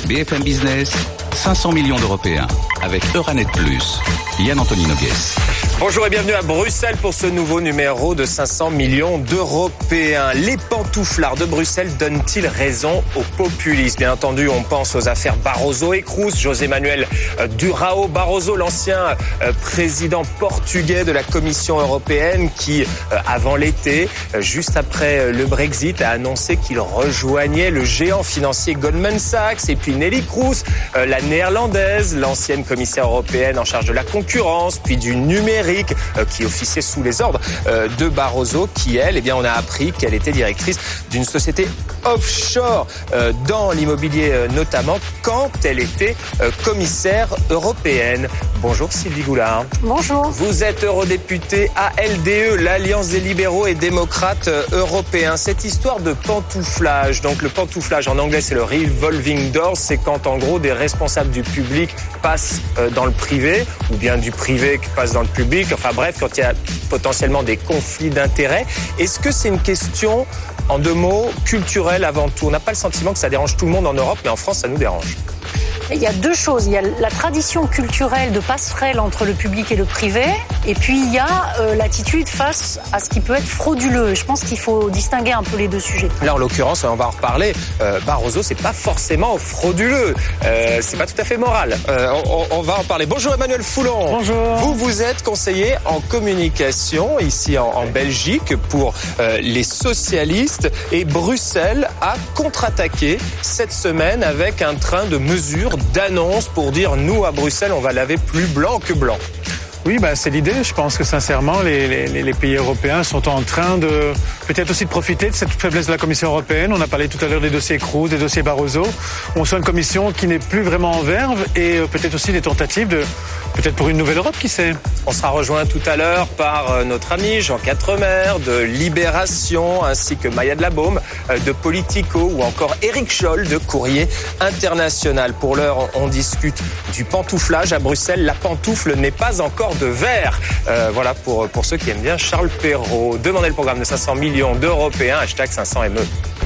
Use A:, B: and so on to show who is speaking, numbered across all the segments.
A: BFM Business, 500 millions d'Européens, avec Euranet Plus. Yann-Anthony Nogues.
B: Bonjour et bienvenue à Bruxelles pour ce nouveau numéro de 500 millions d'Européens. Les pantouflards de Bruxelles donnent-ils raison aux populistes? Bien entendu, on pense aux affaires Barroso et Cruz. José Manuel Durão Barroso, l'ancien président portugais de la Commission européenne qui, avant l'été, juste après le Brexit, a annoncé qu'il rejoignait le géant financier Goldman Sachs. Et puis Nelly Cruz, la néerlandaise, l'ancienne commissaire européenne en charge de la concurrence, puis du numérique, qui officiait sous les ordres de Barroso, qui elle, on a appris qu'elle était directrice d'une société offshore dans l'immobilier notamment, quand elle était commissaire européenne. Bonjour Sylvie Goulard.
C: Bonjour.
B: Vous êtes eurodéputée à LDE, l'Alliance des libéraux et démocrates européens. Cette histoire de pantouflage, donc le pantouflage en anglais c'est le revolving door, c'est quand en gros des responsables du public passent dans le privé, ou bien du privé qui passe dans le public, enfin bref, quand il y a potentiellement des conflits d'intérêts. Est-ce que c'est une question, en deux mots, culturelle avant tout? On n'a pas le sentiment que ça dérange tout le monde en Europe, mais en France ça nous dérange.
C: Il y a deux choses. Il y a la tradition culturelle de passerelle entre le public et le privé, et puis il y a l'attitude face à ce qui peut être frauduleux. Je pense qu'il faut distinguer un peu les deux sujets.
B: Là, en l'occurrence, on va en reparler. Barroso, c'est pas forcément frauduleux. C'est pas tout à fait moral. On va en parler. Bonjour Emmanuel Foulon.
D: Bonjour.
B: Vous êtes conseiller en communication ici en Belgique pour les socialistes, et Bruxelles a contre-attaqué cette semaine avec un train de mesures, d'annonces pour dire nous à Bruxelles on va laver plus blanc que blanc.
D: Oui, c'est l'idée. Je pense que sincèrement, les pays européens sont en train de peut-être aussi de profiter de cette faiblesse de la Commission européenne. On a parlé tout à l'heure des dossiers Cruz, des dossiers Barroso. On sent une Commission qui n'est plus vraiment en verve, et peut-être aussi des tentatives peut-être pour une nouvelle Europe, qui sait.
B: On sera rejoint tout à l'heure par notre ami Jean Quatremer de Libération, ainsi que Maya de la Baume de Politico, ou encore Éric Scholl de Courrier International. Pour l'heure, on discute du pantouflage à Bruxelles. La pantoufle n'est pas encore de verre. Voilà pour ceux qui aiment bien Charles Perrault. Demandez le programme de 500 millions d'Européens, #500ME.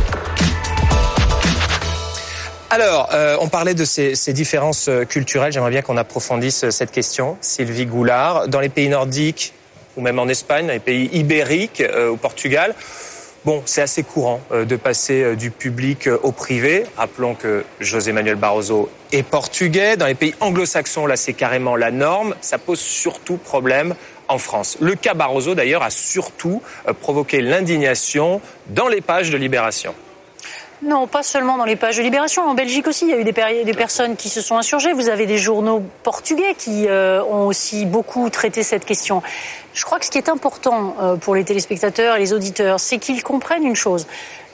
B: Alors, on parlait de ces différences culturelles. J'aimerais bien qu'on approfondisse cette question. Sylvie Goulard, dans les pays nordiques, ou même en Espagne, dans les pays ibériques, au Portugal, c'est assez courant de passer du public au privé. Rappelons que José Manuel Barroso est portugais. Dans les pays anglo-saxons, là, c'est carrément la norme. Ça pose surtout problème en France. Le cas Barroso, d'ailleurs, a surtout provoqué l'indignation dans les pages de Libération.
C: Non, pas seulement dans les pages de Libération. En Belgique aussi, il y a eu des personnes qui se sont insurgées. Vous avez des journaux portugais qui ont aussi beaucoup traité cette question. Je crois que ce qui est important pour les téléspectateurs et les auditeurs, c'est qu'ils comprennent une chose.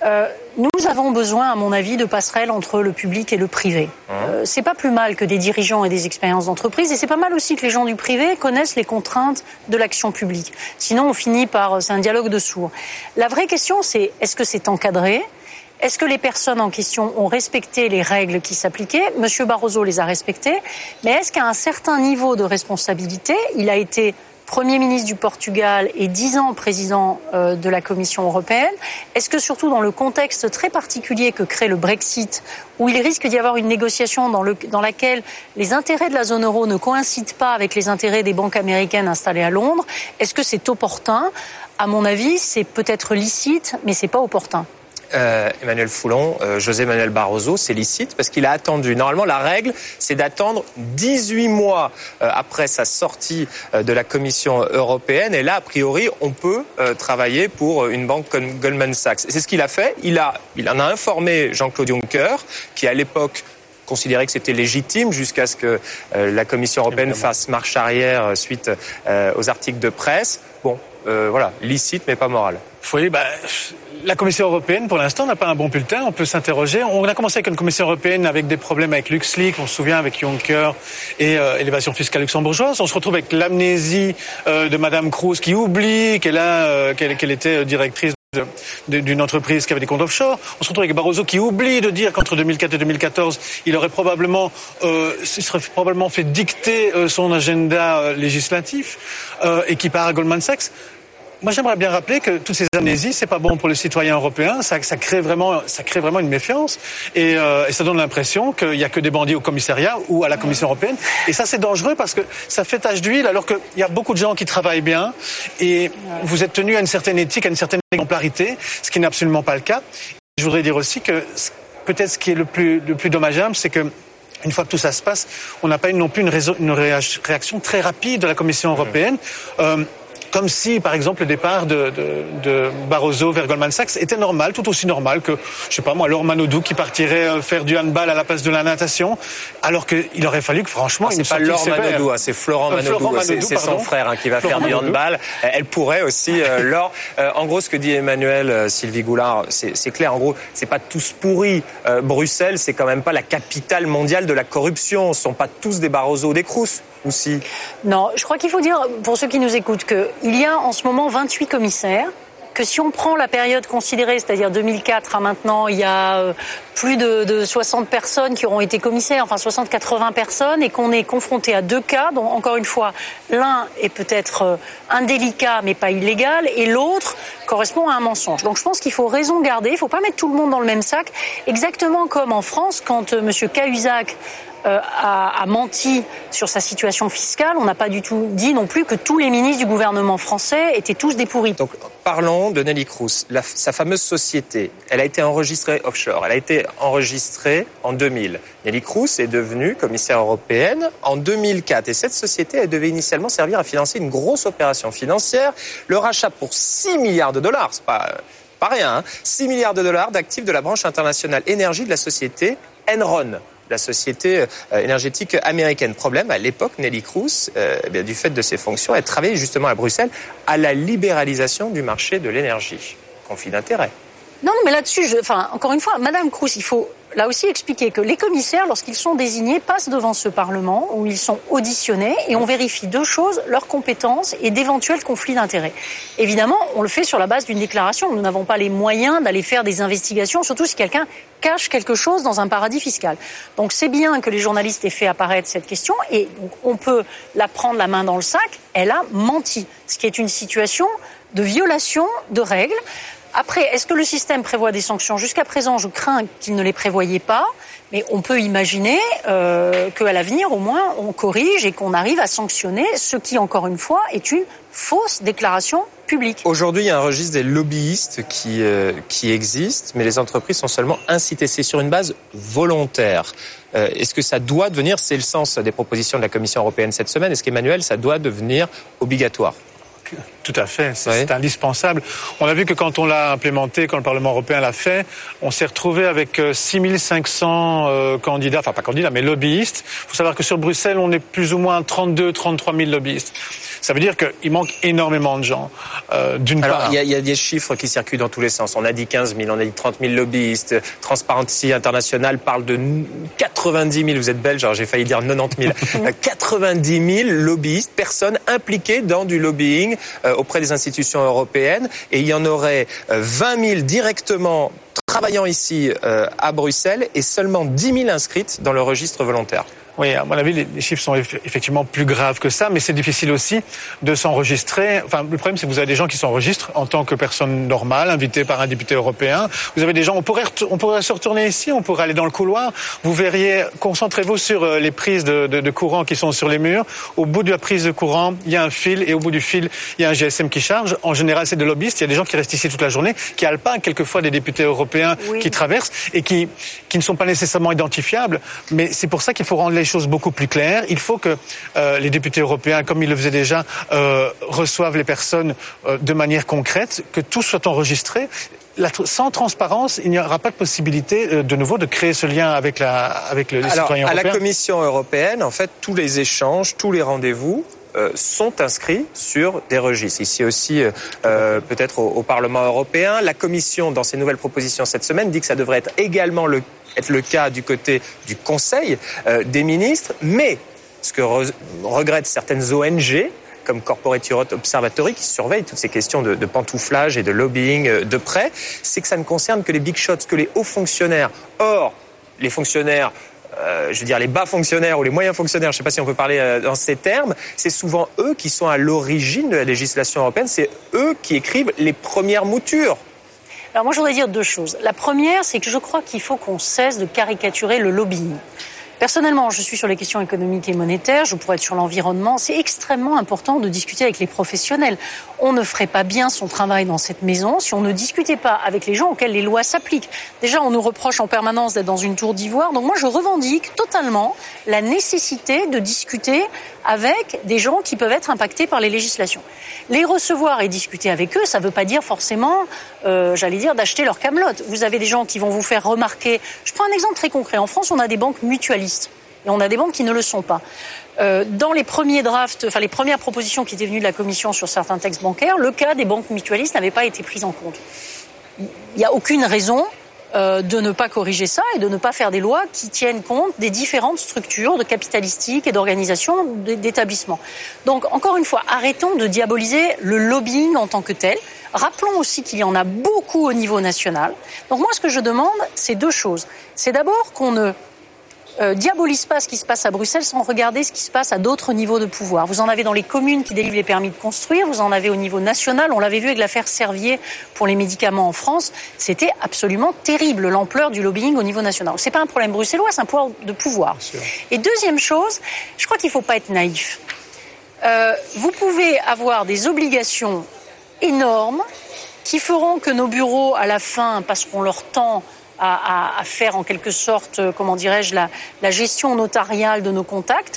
C: Nous avons besoin, à mon avis, de passerelles entre le public et le privé. C'est pas plus mal que des dirigeants et des expériences d'entreprise, et c'est pas mal aussi que les gens du privé connaissent les contraintes de l'action publique. Sinon, on finit par... c'est un dialogue de sourds. La vraie question, c'est est-ce que c'est encadré ? Est-ce que les personnes en question ont respecté les règles qui s'appliquaient? Monsieur Barroso les a respectées, mais est-ce qu'à un certain niveau de responsabilité, il a été Premier ministre du Portugal et 10 ans président de la Commission européenne, est-ce que surtout dans le contexte très particulier que crée le Brexit, où il risque d'y avoir une négociation dans laquelle les intérêts de la zone euro ne coïncident pas avec les intérêts des banques américaines installées à Londres, est-ce que c'est opportun? À mon avis, c'est peut-être licite, mais c'est pas opportun.
B: Emmanuel Foulon, José Manuel Barroso, c'est licite parce qu'il a attendu. Normalement, la règle, c'est d'attendre 18 mois après sa sortie de la Commission européenne. Et là, a priori, on peut travailler pour une banque comme Goldman Sachs. C'est ce qu'il a fait. Il en a informé Jean-Claude Juncker, qui à l'époque considérait que c'était légitime jusqu'à ce que la Commission européenne fasse marche arrière suite aux articles de presse. Voilà, licite mais pas moral.
D: Oui, la Commission européenne, pour l'instant, n'a pas un bon bulletin. On peut s'interroger. On a commencé avec une Commission européenne avec des problèmes avec LuxLeaks, on se souvient, avec Juncker et l'évasion fiscale luxembourgeoise. On se retrouve avec l'amnésie de Madame Cruz qui oublie qu'elle était directrice d'une entreprise qui avait des comptes offshore. On se retrouve avec Barroso qui oublie de dire qu'entre 2004 et 2014, il serait probablement fait dicter son agenda législatif et qui part à Goldman Sachs. Moi, j'aimerais bien rappeler que toutes ces amnésies, c'est pas bon pour les citoyens européens. Ça crée vraiment une méfiance et ça donne l'impression qu'il y a que des bandits au commissariat ou à la Commission européenne. Et ça, c'est dangereux parce que ça fait tache d'huile alors qu'il y a beaucoup de gens qui travaillent bien et vous êtes tenus à une certaine éthique, à une certaine exemplarité, ce qui n'est absolument pas le cas. Je voudrais dire aussi que peut-être ce qui est le plus dommageable, c'est que une fois que tout ça se passe, on n'a pas non plus une réaction très rapide de la Commission européenne. Comme si, par exemple, le départ de Barroso vers Goldman Sachs était normal, tout aussi normal que, je sais pas moi, Laure Manodou qui partirait faire du handball à la place de la natation, alors qu'il aurait fallu que, franchement,
B: c'est pas Laure Manodou, c'est Florent Manodou, c'est son frère qui va faire du handball. Elle pourrait aussi, Laure. En gros, ce que dit Emmanuel, Sylvie Goulard, c'est clair. En gros, c'est pas tous pourris. Bruxelles, c'est quand même pas la capitale mondiale de la corruption. Ce sont pas tous des Barroso ou des Crous. Aussi.
C: Non, je crois qu'il faut dire, pour ceux qui nous écoutent, qu'il y a en ce moment 28 commissaires, que si on prend la période considérée, c'est-à-dire 2004 à maintenant, il y a plus de 60 personnes qui auront été commissaires, enfin 60-80 personnes, et qu'on est confronté à 2 cas, dont encore une fois, l'un est peut-être indélicat mais pas illégal, et l'autre correspond à un mensonge. Donc je pense qu'il faut raison garder, il ne faut pas mettre tout le monde dans le même sac, exactement comme en France, quand M. Cahuzac a menti sur sa situation fiscale. On n'a pas du tout dit non plus que tous les ministres du gouvernement français étaient tous des pourris.
B: Donc parlons de Neelie Kroes. Sa fameuse société, elle a été enregistrée offshore. Elle a été enregistrée en 2000. Neelie Kroes est devenue commissaire européenne en 2004. Et cette société, elle devait initialement servir à financer une grosse opération financière. Le rachat pour 6 milliards de dollars, c'est pas rien, hein, 6 milliards de dollars d'actifs de la branche internationale énergie de la société Enron, la société énergétique américaine. Problème, à l'époque, Neelie Kroes, du fait de ses fonctions, elle travaillait justement à Bruxelles à la libéralisation du marché de l'énergie. Conflit d'intérêts.
C: Non, mais là-dessus, encore une fois, Madame Kroes, il faut là aussi expliquer que les commissaires, lorsqu'ils sont désignés, passent devant ce Parlement où ils sont auditionnés et on vérifie 2 choses, leurs compétences et d'éventuels conflits d'intérêts. Évidemment, on le fait sur la base d'une déclaration. Nous n'avons pas les moyens d'aller faire des investigations, surtout si quelqu'un cache quelque chose dans un paradis fiscal. Donc c'est bien que les journalistes aient fait apparaître cette question et donc on peut la prendre la main dans le sac. Elle a menti, ce qui est une situation de violation de règles. Après, est-ce que le système prévoit des sanctions ? Jusqu'à présent, je crains qu'il ne les prévoyait pas, mais on peut imaginer qu'à l'avenir, au moins, on corrige et qu'on arrive à sanctionner ce qui, encore une fois, est une fausse déclaration publique.
B: Aujourd'hui, il y a un registre des lobbyistes qui existe, mais les entreprises sont seulement incitées. C'est sur une base volontaire. Est-ce que ça doit devenir, c'est le sens des propositions de la Commission européenne cette semaine, est-ce qu'Emmanuel, ça doit devenir obligatoire ?
D: Tout à fait, c'est indispensable. On a vu que quand on l'a implémenté, quand le Parlement européen l'a fait, on s'est retrouvé avec 6500 candidats, enfin pas candidats, mais lobbyistes. Il faut savoir que sur Bruxelles, on est plus ou moins 32-33 000 lobbyistes. Ça veut dire qu'il manque énormément de gens, d'une part.
B: Alors, il y a des chiffres qui circulent dans tous les sens. On a dit 15 000, on a dit 30 000 lobbyistes. Transparency International parle de 90 000, vous êtes belge, alors j'ai failli dire 90 000. 90 000 lobbyistes, personnes impliquées dans du lobbying auprès des institutions européennes. Et il y en aurait 20 000 directement travaillant ici à Bruxelles et seulement 10 000 inscrites dans le registre volontaire.
D: Oui, à mon avis, les chiffres sont effectivement plus graves que ça, mais c'est difficile aussi de s'enregistrer. Enfin, le problème, c'est que vous avez des gens qui s'enregistrent en tant que personne normale, invitée par un député européen. Vous avez des gens, on pourrait se retourner ici, on pourrait aller dans le couloir. Vous verriez, concentrez-vous sur les prises de courant qui sont sur les murs. Au bout de la prise de courant, il y a un fil, et au bout du fil, il y a un GSM qui charge. En général, c'est des lobbyistes. Il y a des gens qui restent ici toute la journée, qui alpinent quelquefois des députés européens qui traversent et qui ne sont pas nécessairement identifiables. Mais c'est pour ça qu'il faut rendre les choses beaucoup plus claires. Il faut que les députés européens, comme ils le faisaient déjà, reçoivent les personnes de manière concrète, que tout soit enregistré. Sans transparence, il n'y aura pas de possibilité de nouveau de créer ce lien avec les citoyens européens.
B: À la Commission européenne, en fait, tous les échanges, tous les rendez-vous sont inscrits sur des registres. Ici aussi, peut-être au Parlement européen. La Commission, dans ses nouvelles propositions cette semaine, dit que ça devrait être également le cas du côté du Conseil des ministres. Mais ce que regrettent certaines ONG, comme Corporate Europe Observatory, qui surveillent toutes ces questions de pantouflage et de lobbying de près, c'est que ça ne concerne que les big shots, que les hauts fonctionnaires. Or, les fonctionnaires les bas fonctionnaires ou les moyens fonctionnaires, je ne sais pas si on peut parler dans ces termes, c'est souvent eux qui sont à l'origine de la législation européenne, c'est eux qui écrivent les premières moutures.
C: Alors moi, je voudrais dire deux choses. La première, c'est que je crois qu'il faut qu'on cesse de caricaturer le lobbying. Personnellement, je suis sur les questions économiques et monétaires, je pourrais être sur l'environnement. C'est extrêmement important de discuter avec les professionnels. On ne ferait pas bien son travail dans cette maison si on ne discutait pas avec les gens auxquels les lois s'appliquent. Déjà, on nous reproche en permanence d'être dans une tour d'ivoire. Donc moi, je revendique totalement la nécessité de discuter avec des gens qui peuvent être impactés par les législations. Les recevoir et discuter avec eux, ça ne veut pas dire forcément, d'acheter leur camelote. Vous avez des gens qui vont vous faire remarquer. Je prends un exemple très concret. En France, on a des banques mutualistes. Et on a des banques qui ne le sont pas. Dans les premiers drafts, les premières propositions qui étaient venues de la Commission sur certains textes bancaires, le cas des banques mutualistes n'avait pas été pris en compte. Il n'y a aucune raison de ne pas corriger ça et de ne pas faire des lois qui tiennent compte des différentes structures de capitalistique et d'organisation d'établissements. Donc, encore une fois, arrêtons de diaboliser le lobbying en tant que tel. Rappelons aussi qu'il y en a beaucoup au niveau national. Donc moi, ce que je demande, c'est deux choses. C'est d'abord qu'on ne diabolise pas ce qui se passe à Bruxelles sans regarder ce qui se passe à d'autres niveaux de pouvoir. Vous en avez dans les communes qui délivrent les permis de construire, vous en avez au niveau national, on l'avait vu avec l'affaire Servier pour les médicaments en France, c'était absolument terrible l'ampleur du lobbying au niveau national. C'est pas un problème bruxellois, c'est un problème de pouvoir. Et deuxième chose, je crois qu'il ne faut pas être naïf. Vous pouvez avoir des obligations énormes qui feront que nos bureaux, à la fin, passeront leur temps à faire en quelque sorte, la gestion notariale de nos contacts.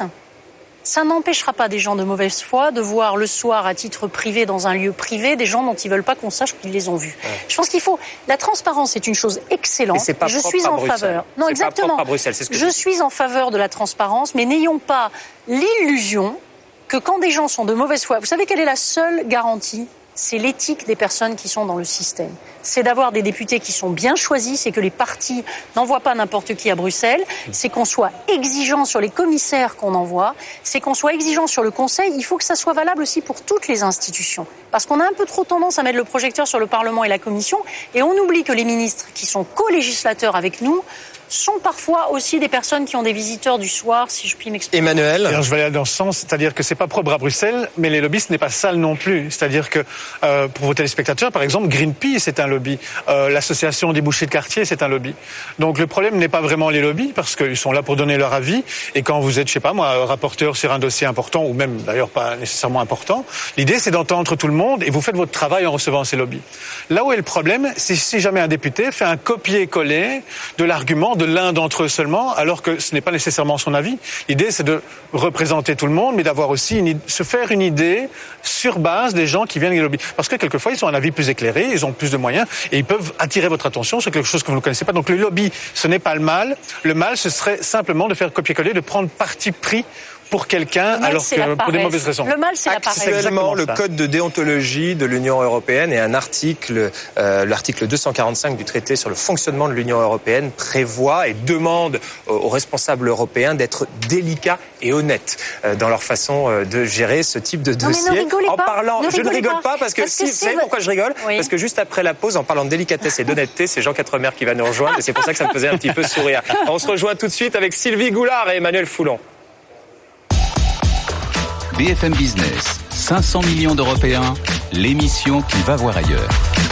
C: Ça n'empêchera pas des gens de mauvaise foi de voir le soir à titre privé dans un lieu privé des gens dont ils veulent pas qu'on sache qu'ils les ont vus. Ouais. Je pense qu'il faut... La transparence est une chose excellente.
B: Et c'est pas
C: je suis en faveur. Non, exactement. Je suis en faveur de la transparence, mais n'ayons pas l'illusion que quand des gens sont de mauvaise foi, vous savez quelle est la seule garantie ? C'est l'éthique des personnes qui sont dans le système. C'est d'avoir des députés qui sont bien choisis, c'est que les partis n'envoient pas n'importe qui à Bruxelles, c'est qu'on soit exigeant sur les commissaires qu'on envoie, c'est qu'on soit exigeant sur le Conseil. Il faut que ça soit valable aussi pour toutes les institutions. Parce qu'on a un peu trop tendance à mettre le projecteur sur le Parlement et la Commission, et on oublie que les ministres qui sont co-législateurs avec nous sont parfois aussi des personnes qui ont des visiteurs du soir, si je puis m'exprimer.
B: Emmanuel.
D: Alors, je vais aller dans ce sens, c'est-à-dire que c'est pas propre à Bruxelles, mais les lobbies, ce n'est pas sale non plus. C'est-à-dire que pour vos téléspectateurs, par exemple, Greenpeace, c'est un lobby. L'association des bouchers de quartier, c'est un lobby. Donc le problème n'est pas vraiment les lobbies, parce qu'ils sont là pour donner leur avis. Et quand vous êtes, rapporteur sur un dossier important, ou même d'ailleurs pas nécessairement important, l'idée c'est d'entendre tout le monde et vous faites votre travail en recevant ces lobbies. Là où est le problème, c'est si jamais un député fait un copier-coller de l'argument de l'un d'entre eux seulement, alors que ce n'est pas nécessairement son avis. L'idée, c'est de représenter tout le monde, mais d'avoir aussi se faire une idée sur base des gens qui viennent des lobbies. Parce que quelquefois, ils ont un avis plus éclairé, ils ont plus de moyens, et ils peuvent attirer votre attention sur quelque chose que vous ne connaissez pas. Donc le lobby, ce n'est pas le mal. Le mal, ce serait simplement de faire copier-coller, de prendre parti pris pour quelqu'un, alors que pour des mauvaises raisons.
C: Le mal, c'est la paresse.
B: Actuellement, le code de déontologie de l'Union européenne et un article, l'article 245 du traité sur le fonctionnement de l'Union européenne prévoit et demande aux responsables européens d'être délicats et honnêtes dans leur façon de gérer ce type de dossier. Je ne rigole pas parce que vous savez pourquoi je rigole ? Oui. Parce que juste après la pause, en parlant de délicatesse et d'honnêteté, c'est Jean Quatremer qui va nous rejoindre et c'est pour ça que ça me faisait un petit peu sourire. On se rejoint tout de suite avec Sylvie Goulard et Emmanuel Foulon.
A: BFM Business, 500 millions d'Européens, l'émission qui va voir ailleurs.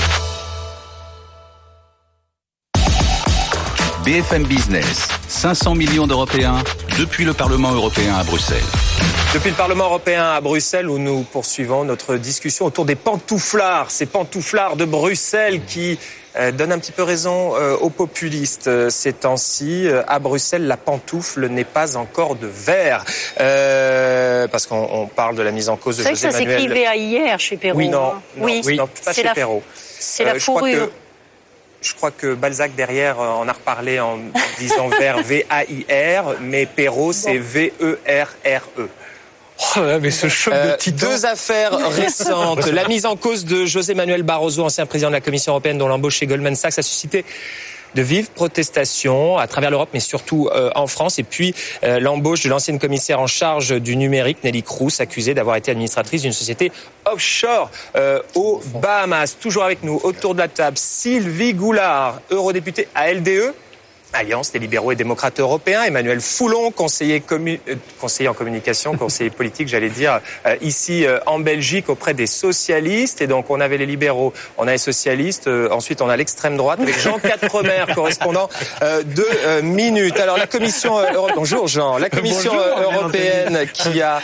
A: BFM Business, 500 millions d'Européens, depuis le Parlement européen à Bruxelles.
B: Depuis le Parlement européen à Bruxelles, où nous poursuivons notre discussion autour des pantouflards, ces pantouflards de Bruxelles qui donnent un petit peu raison aux populistes ces temps-ci. À Bruxelles, la pantoufle n'est pas encore de verre. Parce qu'on parle de la mise en cause de José Manuel.
C: Ça s'écrit VAIR chez Perrault.
B: Oui, non, pas chez Perrault.
C: C'est la fourrure.
B: Je crois que Balzac, derrière, en a reparlé en disant verre VAIR, mais Perrault, c'est VERRE.
D: Oh là, mais ce choc de titan.
B: Deux affaires récentes. La mise en cause de José Manuel Barroso, ancien président de la Commission européenne, dont l'embauche chez Goldman Sachs a suscité de vives protestations à travers l'Europe, mais surtout en France. Et puis l'embauche de l'ancienne commissaire en charge du numérique, Neelie Kroes, accusée d'avoir été administratrice d'une société offshore aux Bahamas. Toujours avec nous, autour de la table, Sylvie Goulard, eurodéputée à LDE. Alliance des libéraux et démocrates européens. Emmanuel Foulon, conseiller en communication, conseiller politique, j'allais dire, ici en Belgique auprès des socialistes. Et donc on avait les libéraux, on a les socialistes, ensuite on a l'extrême droite avec Jean Quatremer, correspondant de Minutes. Alors la Commission bonjour Jean, la Commission européenne qui a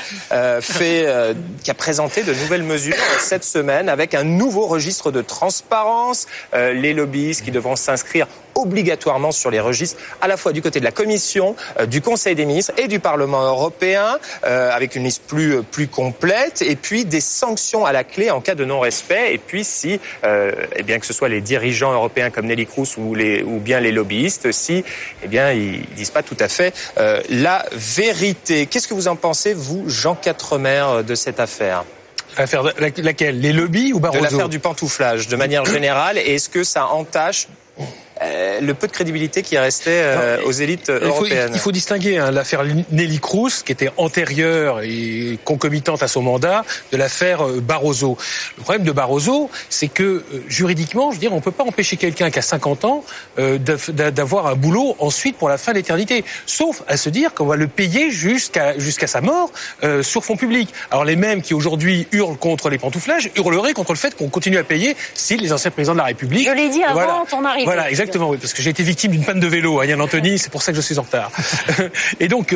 B: présenté de nouvelles mesures cette semaine avec un nouveau registre de transparence, les lobbyistes qui devront s'inscrire obligatoirement sur les registres, à la fois du côté de la Commission, du Conseil des ministres et du Parlement européen, avec une liste plus complète, et puis des sanctions à la clé en cas de non-respect. Et puis si, que ce soit les dirigeants européens comme Neelie Kroes ou bien les lobbyistes, si, ils disent pas tout à fait la vérité. Qu'est-ce que vous en pensez, vous, Jean Quatremer, de cette affaire ?
E: L'affaire laquelle ? Les lobbies ou Barroso ?
B: De l'affaire du pantouflage, de manière générale. Et est-ce que ça entache le peu de crédibilité qui restait aux élites européennes?
E: Il faut distinguer l'affaire Neelie Kroes, qui était antérieure et concomitante à son mandat, de l'affaire Barroso. Le problème de Barroso, c'est que juridiquement, on ne peut pas empêcher quelqu'un qui a 50 ans d'avoir un boulot ensuite pour la fin de l'éternité, sauf à se dire qu'on va le payer jusqu'à sa mort sur fonds publics. Alors les mêmes qui aujourd'hui hurlent contre les pantouflages hurleraient contre le fait qu'on continue à payer si les anciens présidents de la République...
C: Je l'ai dit avant ton arrivée.
E: Voilà, exactement, oui, parce que j'ai été victime d'une panne de vélo, Yann Anthony, c'est pour ça que je suis en retard. Et donc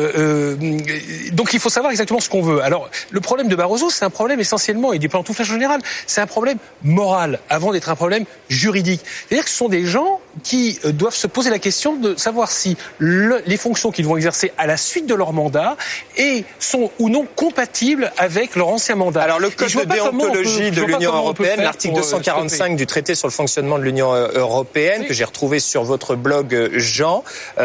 E: il faut savoir exactement ce qu'on veut. Alors, le problème de Barroso, c'est un problème essentiellement, et des pantouflages en général, c'est un problème moral, avant d'être un problème juridique. C'est-à-dire que ce sont des gens qui doivent se poser la question de savoir si les fonctions qu'ils vont exercer à la suite de leur mandat sont ou non compatibles avec leur ancien mandat.
B: Alors, le code de déontologie de l'Union européenne, l'article 245 du traité sur le fonctionnement de l'Union européenne, que j'ai retrouvé sur votre blog, Jean,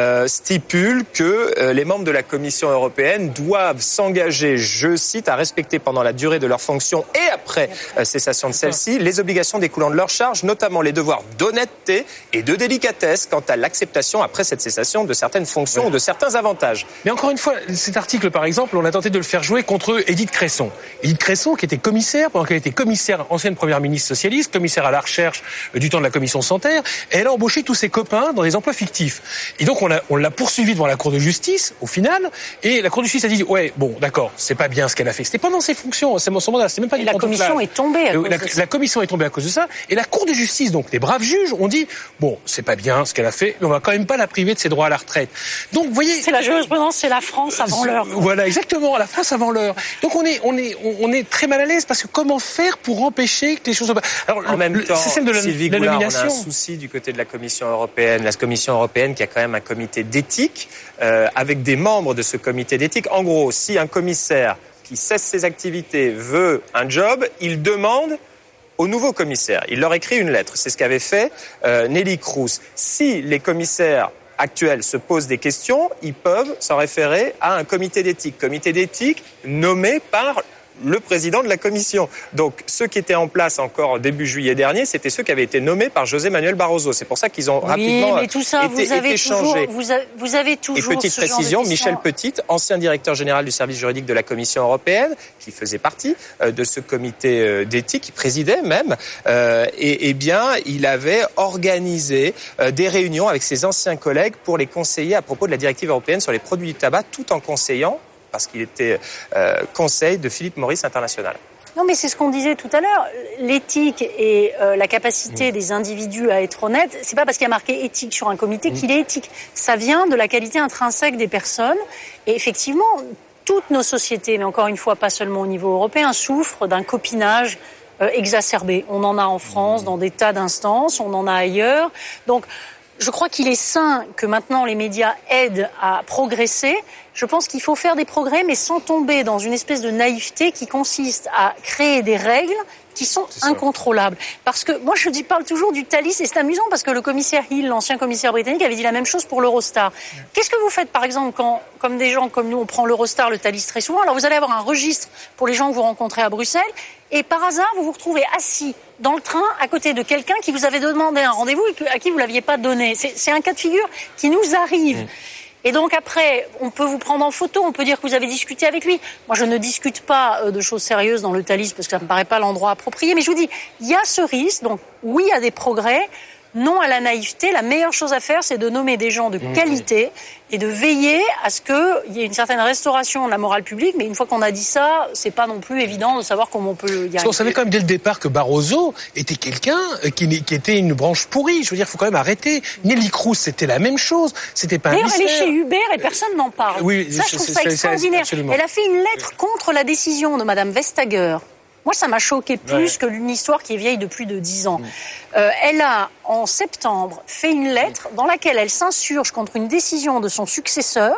B: stipule que les membres de la Commission européenne doivent s'engager, je cite, à respecter pendant la durée de leur fonction et après cessation de celle-ci les obligations découlant de leur charge, notamment les devoirs d'honnêteté et de délicatesse quant à l'acceptation après cette cessation de certaines fonctions ou de certains avantages.
E: Mais encore une fois, cet article, par exemple, on a tenté de le faire jouer contre Édith Cresson. Édith Cresson, qui était commissaire, pendant qu'elle était commissaire, ancienne première ministre socialiste, commissaire à la recherche du temps de la commission Santerre, et elle a embauché tous ses copains dans des emplois fictifs. Et donc on l'a poursuivie devant la Cour de justice, au final, et la Cour de justice a dit, ouais, bon, d'accord, c'est pas bien ce qu'elle a fait. C'était pendant ses fonctions, c'est son mandat, c'est même pas du pantouflage.
C: La commission est tombée à cause de ça.
E: La commission est tombée à cause de ça, et la Cour de justice, donc les braves juges, ont dit, bon, c'est pas bien ce qu'elle a fait, mais on va quand même pas la priver de ses droits à la retraite. Donc, vous voyez.
C: C'est la jurisprudence, c'est la France avant l'heure.
E: Voilà, exactement, la France avant l'heure. Donc on est très mal à l'aise, parce que comment faire pour empêcher que les choses...
B: Alors, en même temps, Sylvie Goulard, on a un souci du côté de la Commission européenne. La Commission européenne qui a quand même un comité d'éthique, avec des membres de ce comité d'éthique. En gros, si un commissaire qui cesse ses activités veut un job, il demande au nouveau commissaire. Il leur écrit une lettre. C'est ce qu'avait fait Neelie Kroes. Si les commissaires actuels se posent des questions, ils peuvent s'en référer à un comité d'éthique. Comité d'éthique nommé par le président de la Commission. Donc, ceux qui étaient en place encore début juillet dernier, c'était ceux qui avaient été nommés par José Manuel Barroso. C'est pour ça qu'ils ont rapidement été changés.
C: Vous avez toujours
B: Et petite précision, Michel Petit, ancien directeur général du service juridique de la Commission européenne, qui faisait partie de ce comité d'éthique, qui présidait même, il avait organisé des réunions avec ses anciens collègues pour les conseiller à propos de la directive européenne sur les produits du tabac, tout en conseillant, parce qu'il était conseil de Philip Morris International.
C: Non, mais c'est ce qu'on disait tout à l'heure. L'éthique et la capacité des individus à être honnêtes, c'est pas parce qu'il y a marqué éthique sur un comité qu'il est éthique. Ça vient de la qualité intrinsèque des personnes. Et effectivement, toutes nos sociétés, mais encore une fois, pas seulement au niveau européen, souffrent d'un copinage exacerbé. On en a en France dans des tas d'instances, on en a ailleurs. Donc, je crois qu'il est sain que maintenant les médias aident à progresser. Je pense qu'il faut faire des progrès, mais sans tomber dans une espèce de naïveté qui consiste à créer des règles qui sont incontrôlables. Parce que moi, parle toujours du Thalys, et c'est amusant parce que le commissaire Hill, l'ancien commissaire britannique, avait dit la même chose pour l'Eurostar. Qu'est-ce que vous faites, par exemple, quand, comme des gens comme nous, on prend l'Eurostar, le Thalys très souvent, alors vous allez avoir un registre pour les gens que vous rencontrez à Bruxelles, et par hasard, vous vous retrouvez assis dans le train à côté de quelqu'un qui vous avait demandé un rendez-vous et à qui vous ne l'aviez pas donné. C'est un cas de figure qui nous arrive. Et donc après, on peut vous prendre en photo, on peut dire que vous avez discuté avec lui. Moi, je ne discute pas de choses sérieuses dans le Thalys parce que ça me paraît pas l'endroit approprié. Mais je vous dis, il y a ce risque. Donc oui, il y a des progrès. non à la naïveté. La meilleure chose à faire, c'est de nommer des gens de qualité et de veiller à ce qu'il y ait une certaine restauration de la morale publique. Mais une fois qu'on a dit ça, c'est pas non plus évident de savoir comment on peut y arriver.
E: Parce qu'on savait quand même dès le départ que Barroso était quelqu'un qui était une branche pourrie. Je veux dire, il faut quand même arrêter. Neelie Kroes, c'était la même chose. C'était pas un
C: D'ailleurs, elle est
E: mystère.
C: chez Uber et personne n'en parle.
E: Oui,
C: ça, je trouve ça extraordinaire.
E: absolument.
C: Elle a fait une lettre contre la décision de Madame Vestager. Moi, ça m'a choqué plus que une histoire qui est vieille de plus de 10 ans. Elle a, en septembre, fait une lettre dans laquelle elle s'insurge contre une décision de son successeur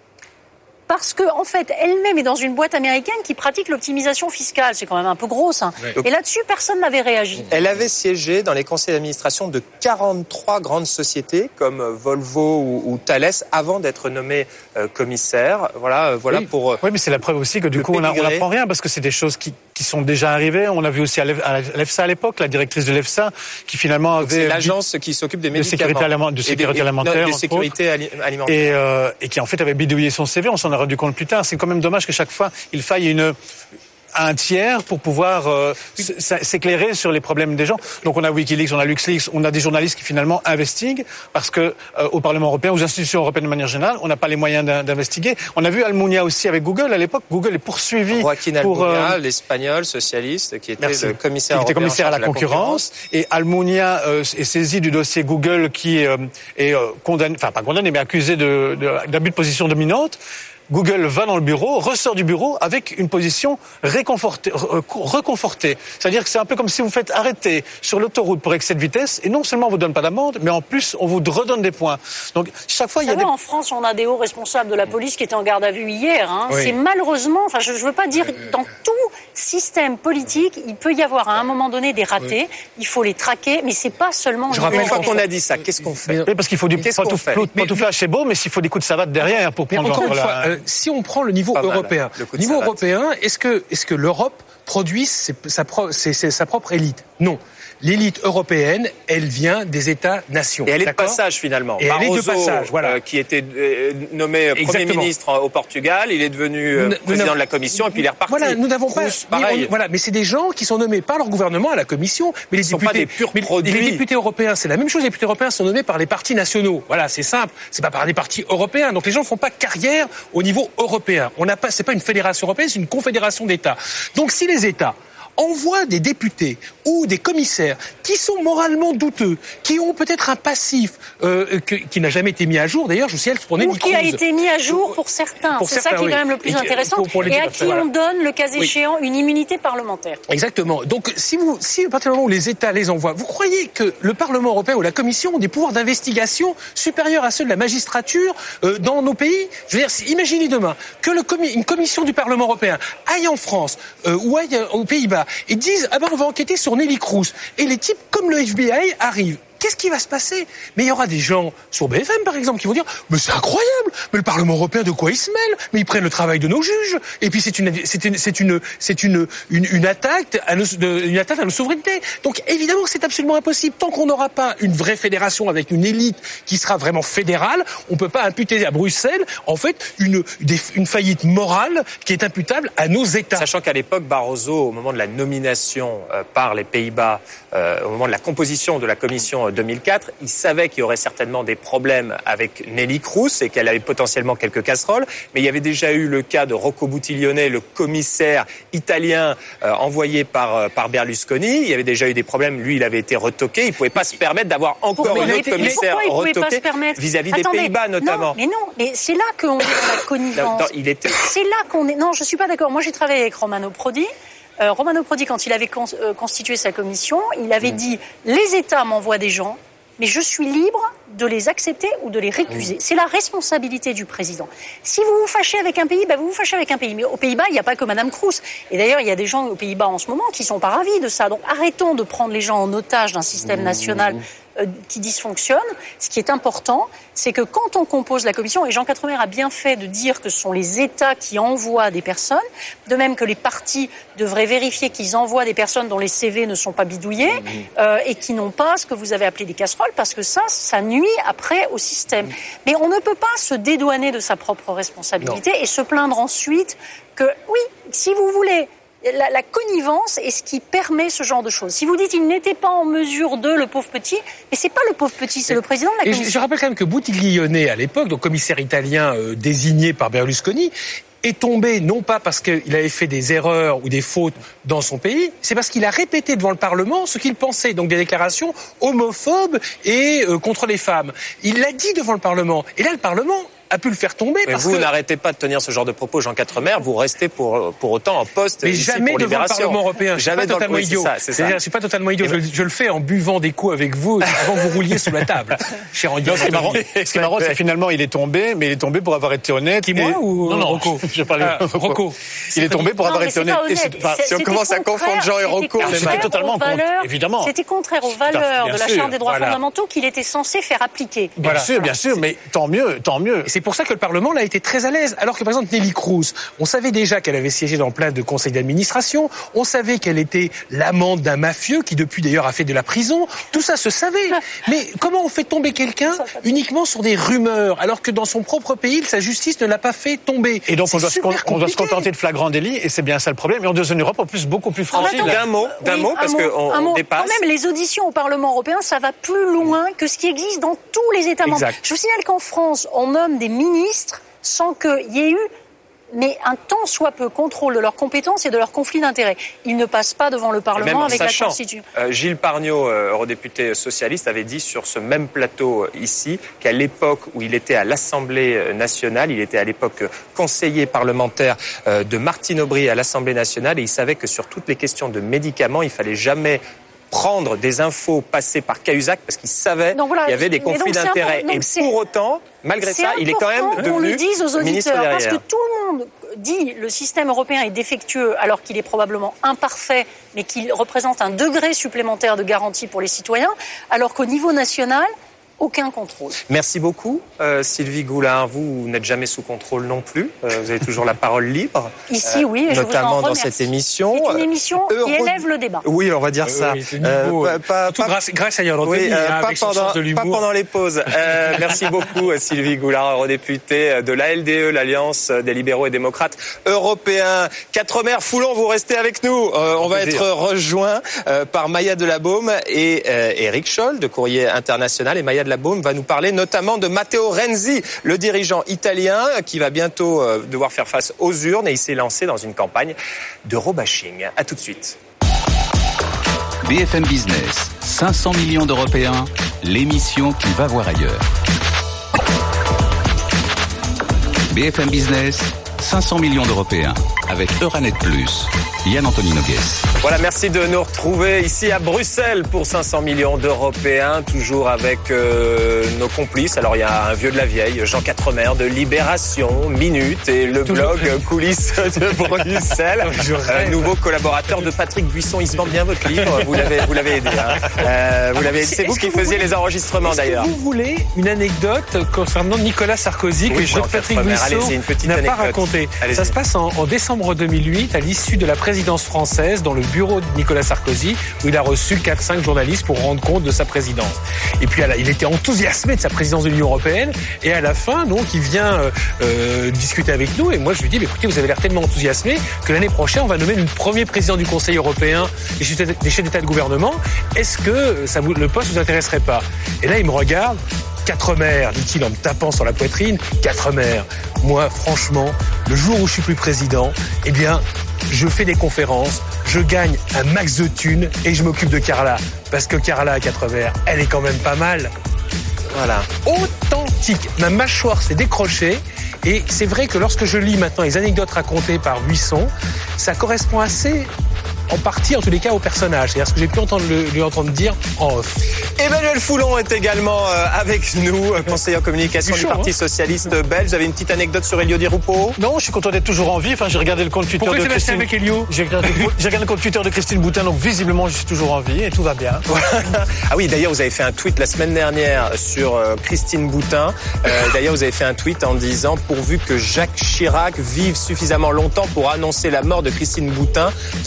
C: parce que, en fait, elle-même est dans une boîte américaine qui pratique l'optimisation fiscale. C'est quand même un peu gros, ça. Et là-dessus, personne n'avait réagi.
B: Elle avait siégé dans les conseils d'administration de 43 grandes sociétés comme Volvo ou Thales avant d'être nommée commissaire. Voilà
D: oui.
B: pour.
D: Oui, mais c'est la preuve aussi que du coup on n'apprend rien parce que c'est des choses qui sont déjà arrivées. On a vu aussi à l'EFSA à l'époque, la directrice de l'EFSA qui finalement avait.
B: C'est l'agence qui s'occupe des médicaments,
D: de sécurité alimentaire,
B: de sécurité alimentaire,
D: et qui en fait avait bidouillé son CV. On s'en a rendu compte plus tard. C'est quand même dommage que chaque fois il faille un tiers pour pouvoir s'éclairer sur les problèmes des gens. Donc on a Wikileaks, on a LuxLeaks, on a des journalistes qui finalement investiguent parce que au Parlement européen, aux institutions européennes de manière générale, on n'a pas les moyens d'investiguer. On a vu Almunia aussi avec Google à l'époque. Google est poursuivi
B: Joaquín Almunia, l'Espagnol socialiste qui était le commissaire
D: à la concurrence. Et Almunia est saisi du dossier Google qui est condamné, enfin pas condamné, mais accusé d'abus de position dominante. Google va dans le bureau, ressort du bureau avec une position reconfortée. C'est-à-dire que c'est un peu comme si vous faites arrêter sur l'autoroute pour excès de vitesse et non seulement on vous donne pas d'amende, mais en plus on vous redonne des points. Donc chaque fois il y a des...
C: En France, on a des hauts responsables de la police qui étaient en garde à vue hier. Oui. C'est malheureusement, enfin je veux pas dire dans tout système politique, il peut y avoir à un moment donné des ratés. Oui. Il faut les traquer, mais c'est pas seulement.
B: Une fois qu'on a dit ça, qu'est-ce qu'on fait ?
D: Oui, parce qu'il faut du pantouflage, c'est beau, mais s'il faut des coups de savate derrière pour prendre.
E: Encore une fois, si on prend le niveau européen, est-ce que l'Europe produit sa propre élite ? Non. L'élite européenne, elle vient des États-nations.
B: Et elle est de passage finalement.
E: Et Barroso, elle est de passage, voilà.
B: Qui était nommé Premier ministre au Portugal, il est devenu président de la Commission et puis il est reparti.
E: Voilà, nous n'avons pas. Mais c'est des gens qui sont nommés par leur gouvernement à la Commission. Mais les députés,
B: sont pas des purs produits.
E: Les députés européens, c'est la même chose. Les députés européens sont nommés par les partis nationaux. Voilà, c'est simple. C'est pas par des partis européens. Donc les gens ne font pas carrière au niveau européen. C'est pas une fédération européenne, c'est une confédération d'États. Donc si les États envoie des députés ou des commissaires qui sont moralement douteux, qui ont peut-être un passif qui n'a jamais été mis à jour, d'ailleurs, je sais, pour Neelie Kroes.
C: Ou qui a été mis à jour pour certains. C'est ça qui est quand même le plus intéressant. Et à qui on donne, le cas échéant, une immunité parlementaire.
E: Exactement. Donc, si à partir du moment où les États les envoient, vous croyez que le Parlement européen ou la Commission ont des pouvoirs d'investigation supérieurs à ceux de la magistrature dans nos pays ? Je veux dire, imaginez demain que une commission du Parlement européen aille en France ou aille aux Pays-Bas et disent on va enquêter sur Neelie Kroes. Et les types comme le FBI arrivent. Qu'est-ce qui va se passer ? Mais il y aura des gens sur BFM, par exemple, qui vont dire « Mais c'est incroyable ! Mais le Parlement européen, de quoi il se mêle ? Mais ils prennent le travail de nos juges !» Et puis c'est une attaque à nos souverainetés. Donc évidemment que c'est absolument impossible. Tant qu'on n'aura pas une vraie fédération avec une élite qui sera vraiment fédérale, on ne peut pas imputer à Bruxelles, en fait, une faillite morale qui est imputable à nos États.
B: Sachant qu'à l'époque, Barroso, au moment de la nomination par les Pays-Bas, au moment de la composition de la Commission 2004, il savait qu'il y aurait certainement des problèmes avec Neelie Kroes et qu'elle avait potentiellement quelques casseroles, mais il y avait déjà eu le cas de Rocco Buttiglione, le commissaire italien envoyé par Berlusconi. Il y avait déjà eu des problèmes, lui il avait été retoqué, il ne pouvait pas se permettre d'avoir encore un autre commissaire retoqué vis-à-vis des Pays-Bas notamment.
C: Mais c'est là qu'on est dans la connivence. C'est là qu'on est... Non, je ne suis pas d'accord. Moi j'ai travaillé avec Romano Prodi. Romano Prodi, quand il avait constitué sa commission, il avait dit « Les États m'envoient des gens, mais je suis libre de les accepter ou de les récuser. » C'est la responsabilité du président. Si vous vous fâchez avec un pays, vous vous fâchez avec un pays. Mais aux Pays-Bas, il n'y a pas que Madame Kroes. Et d'ailleurs, il y a des gens aux Pays-Bas en ce moment qui ne sont pas ravis de ça. Donc arrêtons de prendre les gens en otage d'un système national qui dysfonctionne. Ce qui est important, c'est que quand on compose la commission, et Jean Quatremer a bien fait de dire que ce sont les États qui envoient des personnes, de même que les partis devraient vérifier qu'ils envoient des personnes dont les CV ne sont pas bidouillés et qui n'ont pas ce que vous avez appelé des casseroles, parce que ça nuit après au système. Mais on ne peut pas se dédouaner de sa propre responsabilité et se plaindre ensuite que, oui, si vous voulez La connivence est ce qui permet ce genre de choses. Si vous dites il n'était pas en mesure de, le pauvre petit, mais c'est pas le pauvre petit, c'est le président de la Commission.
E: Je rappelle quand même que Buttiglione, à l'époque, donc commissaire italien désigné par Berlusconi, est tombé non pas parce qu'il avait fait des erreurs ou des fautes dans son pays, c'est parce qu'il a répété devant le Parlement ce qu'il pensait, donc des déclarations homophobes et contre les femmes. Il l'a dit devant le Parlement. Et là, le Parlement a pu le faire tomber.
B: Mais vous n'arrêtez pas de tenir ce genre de propos, Jean Quatremer, vous restez pour autant en poste
E: mais
B: ici
E: jamais
B: pour
E: devant
B: Libération.
E: Le Parlement européen.
B: Jamais
E: je suis pas totalement idiot.
B: C'est
E: je suis pas totalement idiot. Je le fais en buvant des coups avec vous avant que vous rouliez sous la table. Cher Andy.
D: Ce qui est marrant, c'est que finalement, il est tombé, mais il est tombé pour avoir été honnête.
E: Qui, moi ou
D: non,
E: Rocco?
D: Je parlais
E: Rocco.
D: Il est tombé pour avoir été honnête.
B: Si on commence à confondre Jean et Rocco,
D: c'était totalement
C: évidemment. C'était contraire aux valeurs de la Charte des droits fondamentaux qu'il était censé faire appliquer.
D: Bien sûr, mais tant mieux.
E: Et c'est pour ça que le Parlement a été très à l'aise. Alors que par exemple Neelie Kroes, on savait déjà qu'elle avait siégé dans plein de conseils d'administration, on savait qu'elle était l'amante d'un mafieux qui depuis d'ailleurs a fait de la prison, tout ça se savait. Mais comment on fait tomber quelqu'un uniquement sur des rumeurs alors que dans son propre pays, sa justice ne l'a pas fait tomber?
D: Et donc on doit se contenter de flagrant délit et c'est bien ça le problème. Et on est dans une Europe en plus beaucoup plus fragile.
B: D'un mot, parce qu'on dépasse.
C: Quand même, les auditions au Parlement européen, ça va plus loin que ce qui existe dans tous les États membres. Je vous signale qu'en France, on nomme des ministres sans qu'il y ait eu un tant soit peu contrôle de leurs compétences et de leurs conflits d'intérêts. Ils ne passent pas devant le Parlement avec la Constitution.
B: Gilles Pargnot, eurodéputé socialiste, avait dit sur ce même plateau ici qu'à l'époque où il était à l'Assemblée nationale, il était à l'époque conseiller parlementaire de Martine Aubry à l'Assemblée nationale et il savait que sur toutes les questions de médicaments, il fallait jamais prendre des infos passées par Cahuzac parce qu'il savait qu'il y avait des conflits d'intérêts. Et pour autant, malgré ça, il est quand même devenu
C: on le dise aux
B: ministre
C: auditeurs,
B: derrière.
C: parce que tout le monde dit le système européen est défectueux alors qu'il est probablement imparfait, mais qu'il représente un degré supplémentaire de garantie pour les citoyens, alors qu'au niveau national, aucun contrôle.
B: Merci beaucoup, Sylvie Goulard. Vous n'êtes jamais sous contrôle non plus. Vous avez toujours la parole libre.
C: Ici, oui, et je
B: notamment
C: vous en
B: dans
C: remercie.
B: cette émission.
C: C'est une émission qui élève le débat.
B: Oui, on va dire ça.
E: Oui, surtout grâce à Yann Anthony,
B: pas pendant les pauses. Merci beaucoup, Sylvie Goulard, eurodéputée de l'ALDE, l'Alliance des libéraux et démocrates européens. Quatremer, Foulon, vous restez avec nous. On va être rejoint par Maya Delabaume et Éric Scholl de Courrier International. Et Maya Delabaume va nous parler notamment de Matteo Renzi, le dirigeant italien qui va bientôt devoir faire face aux urnes et il s'est lancé dans une campagne d'eurobashing. À tout de suite.
A: BFM Business, 500 millions d'Européens, l'émission qui va voir ailleurs. BFM Business, 500 millions d'Européens, avec Euranet Plus, Yann Anthony Nogues.
B: Voilà, merci de nous retrouver ici à Bruxelles pour 500 millions d'Européens, toujours avec nos complices. Alors il y a un vieux de la vieille, Jean Quatremer de Libération, Minute et le blog Coulisses de Bruxelles. Nouveau collaborateur de Patrick Buisson, il se vend bien votre livre, vous l'avez aidé. C'est vous qui faisiez les enregistrements d'ailleurs.
E: Est-ce que vous voulez une anecdote concernant Nicolas Sarkozy que Patrick Buisson n'a pas raconté? Ça se passe en décembre 2008, à l'issue de la présidence française, dans le bureau de Nicolas Sarkozy, où il a reçu 4-5 journalistes pour rendre compte de sa présidence. Et puis il était enthousiasmé de sa présidence de l'Union européenne, et à la fin, donc, il vient discuter avec nous, et moi je lui dis, écoutez, vous avez l'air tellement enthousiasmé que l'année prochaine, on va nommer le premier président du Conseil européen des chefs d'État et de gouvernement. Est-ce que le poste vous intéresserait pas? Et là, il me regarde. Quatremer, dit-il en me tapant sur la poitrine. Quatremer, moi, franchement, le jour où je suis plus président, eh bien, je fais des conférences, je gagne un max de thunes et je m'occupe de Carla. Parce que Carla, Quatremer, elle est quand même pas mal. Voilà. Authentique. Ma mâchoire s'est décrochée. Et c'est vrai que lorsque je lis maintenant les anecdotes racontées par Buisson, ça correspond assez, en partie, en tous les cas, au personnage. C'est-à-dire ce que j'ai pu lui entendre dire en off.
B: Emmanuel Foulon est également avec nous, conseiller en communication du Parti socialiste belge. Vous avez une petite anecdote sur Elio Di Rupo?
D: Non, je suis content d'être toujours en vie. Enfin, j'ai regardé le compte Twitter de Christine.
E: Avec Elio?
D: J'ai regardé le compte Twitter de Christine Boutin, donc visiblement, je suis toujours en vie et tout va bien.
B: Ah oui, d'ailleurs, vous avez fait un tweet la semaine dernière sur Christine Boutin. D'ailleurs, vous avez fait un tweet en disant « Pourvu que Jacques Chirac vive suffisamment longtemps pour annoncer la mort de Christine Boutin ». Vous avez eu, je crois,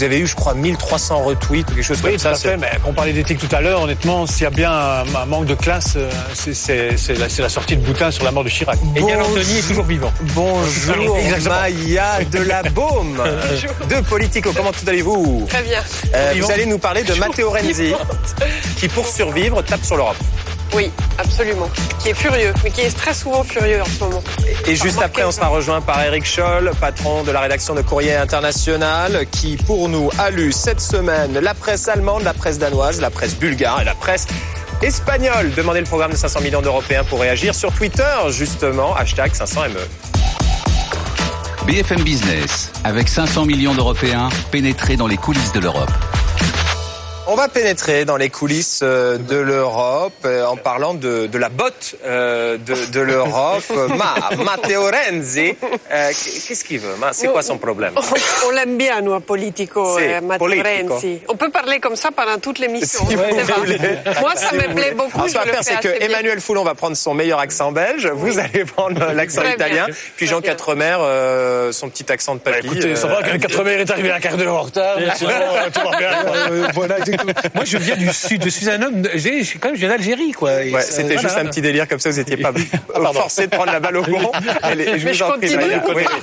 B: crois, 1300 retweets ou quelque chose comme ça.
D: Oui, tout à fait, mais on parlait d'éthique tout à l'heure, honnêtement, s'il y a bien un manque de classe, c'est la sortie de Boutin sur la mort de Chirac.
E: Et Yann Anthony est toujours vivant.
B: Bonjour, Maya de la Baume de Politico. Comment tout allez-vous?
F: Très bien.
B: Vous allez nous parler de Matteo Renzi, qui pour survivre tape sur l'Europe.
F: Oui, absolument. Qui est furieux, mais qui est très souvent furieux en ce moment.
B: Et juste après, on sera rejoint par Eric Scholl, patron de la rédaction de Courrier International, qui pour nous a lu cette semaine la presse allemande, la presse danoise, la presse bulgare et la presse espagnole. Demandez le programme de 500 millions d'Européens pour réagir sur Twitter, justement, #500ME.
A: BFM Business, avec 500 millions d'Européens pénétrés dans les coulisses de l'Europe.
B: On va pénétrer dans les coulisses de l'Europe en parlant de la botte de l'Europe. Matteo Renzi, qu'est-ce qu'il veut? C'est quoi son problème?
F: On l'aime bien, nous, à Politico, Matteo
B: Politico.
F: Renzi. On peut parler comme ça pendant toute l'émission.
B: Si vous voulez.
F: Moi, ça me plaît beaucoup.
B: Alors, ce qu'on va faire, c'est que Emmanuel Foulon va prendre son meilleur accent belge, vous allez prendre l'accent
F: Très
B: italien,
F: bien.
B: puis Jean Quatremer, son petit accent de papy.
D: Écoutez, ça va que Quatremer est arrivé un quart d'heure en retard, mais sinon, tout va bien.
E: Voilà, exactement. Moi, je viens du Sud. Je suis un homme. Je viens d'Algérie, quoi. Et
B: Ouais, c'était juste un petit délire comme ça. Vous n'étiez pas forcé de prendre la balle au bon.
F: Mais je continue.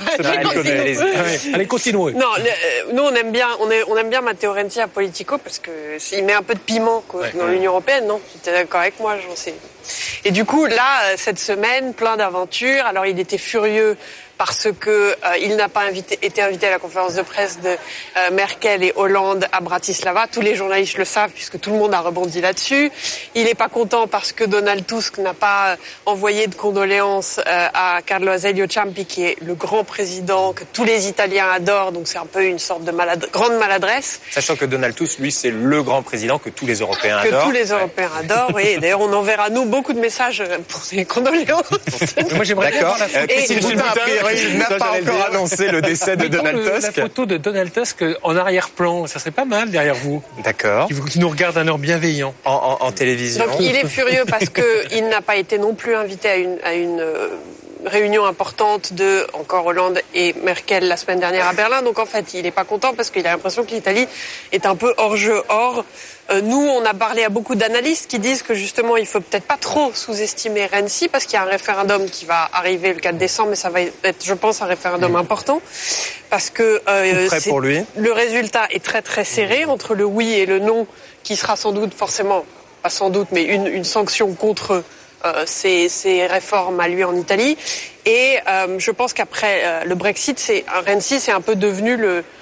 E: Allez, continuez.
F: Non, nous on aime bien Matteo Renzi à Politico parce que il met un peu de piment dans l'Union européenne, non? Tu es d'accord avec moi, j'en sais. Et du coup, là, cette semaine, plein d'aventures. Alors, il était furieux parce que il n'a pas été invité à la conférence de presse de Merkel et Hollande à Bratislava. Tous les journalistes le savent puisque tout le monde a rebondi là-dessus. Il n'est pas content parce que Donald Tusk n'a pas envoyé de condoléances à Carlo Azeglio Ciampi, qui est le grand président que tous les Italiens adorent. Donc c'est un peu une sorte de grande maladresse.
B: Sachant que Donald Tusk, lui, c'est le grand président que tous les Européens adorent.
F: Que tous les Européens adorent. Et d'ailleurs, on enverra nous beaucoup de messages pour ces condoléances.
E: Moi, j'aimerais
B: D'accord. Christine Boutin, a priori, n'a pas encore annoncé le décès de Donald Tusk.
E: La photo de Donald Tusk en arrière-plan, ça serait pas mal derrière vous.
B: D'accord.
E: Qui nous regarde d'un air bienveillant.
B: En télévision.
F: Donc il est furieux parce qu'il n'a pas été non plus invité à une réunion importante de encore Hollande et Merkel la semaine dernière à Berlin. Donc en fait, il n'est pas content parce qu'il a l'impression que l'Italie est un peu hors jeu. Or, nous, on a parlé à beaucoup d'analystes qui disent que justement, il faut peut-être pas trop sous-estimer Renzi parce qu'il y a un référendum qui va arriver le 4 décembre, mais ça va être, je pense, un référendum important parce que
B: pour lui.
F: Le résultat est très très serré entre le oui et le non, qui sera sans doute forcément, pas sans doute, mais une sanction contre ces réformes à lui en Italie. Et je pense qu'après le Brexit, Renzi, c'est un peu devenu